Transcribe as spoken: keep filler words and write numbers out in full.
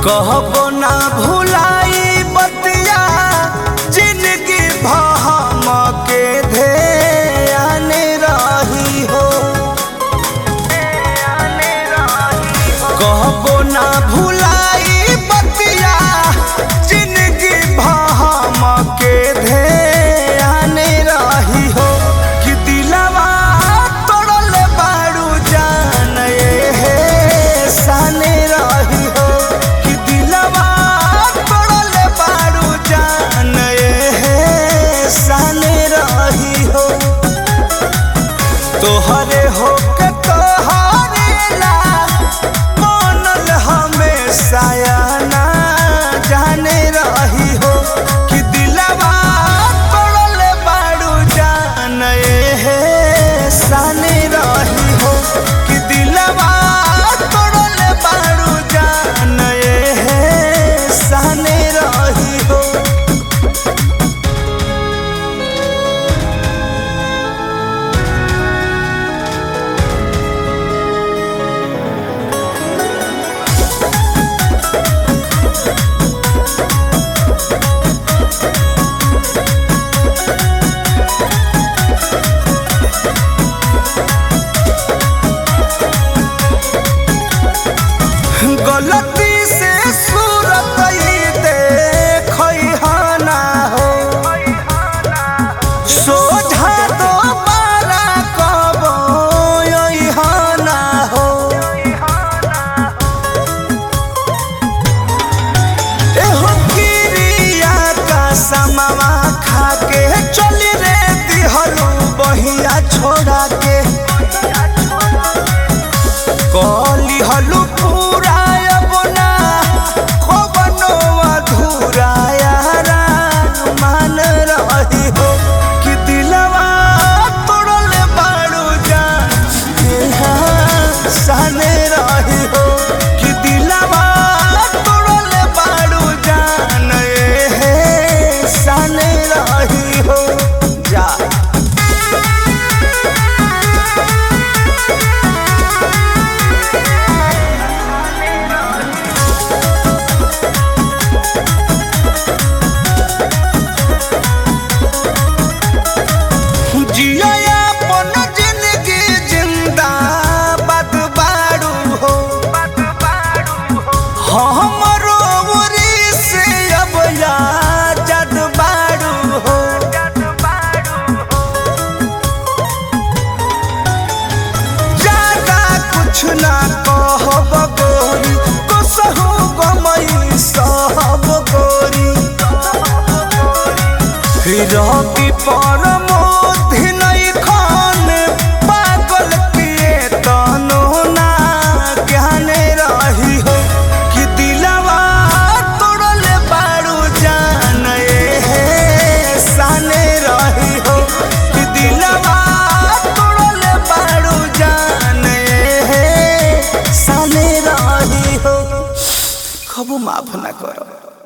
कहबो ना भुलाई बतिया जिंदगी भम के ध्यान रही हो। कहबो ना भुलाई बतिया जिंदगी भम के ध्यान रही हो। कि दिलवा तोड़ल बारू जान हे सान रही हो। कि दिलवा तोड़ल बारू जान हे सान रही हो। तोहरे हो के तोहरे ला बनल हमेशा ना जाने रही हो। कि दिलवा तोड़ल बारू जान हे सान रही हो। कि दिलवा तोड़ल बारू जान हे सान रही हो। गलती से सूरत देखना हो। सोझा दोबारा कबो ना हो। एहो किरिया का समवा खा के चली रे दिहलू बहिया छोड़ा के। कली हलू पूरा अपना खबनो अधूरा यारा मान रही हो। कि दिलवा तोड़ल बारू जान सान रही हो। कि दिलवा तोड़ल बारू जान हे सान रही हो। जा जिया अपन जिंदगी जिंदाबाद बारू हो। हमरो उरी से अब आजाद बारू हो। ज्यादा कुछ ना कहब गोरी कसहु गमई सब गोरी। रवि परमोधि नहीं खान पागल किए तनो ना ज्ञान रही हो। कि दिलवा तोड़ल बारू जान हे सान रही हो। कि दिलवा तोड़ल बारू जान हे सान रही हो। कबू माफ ना करो।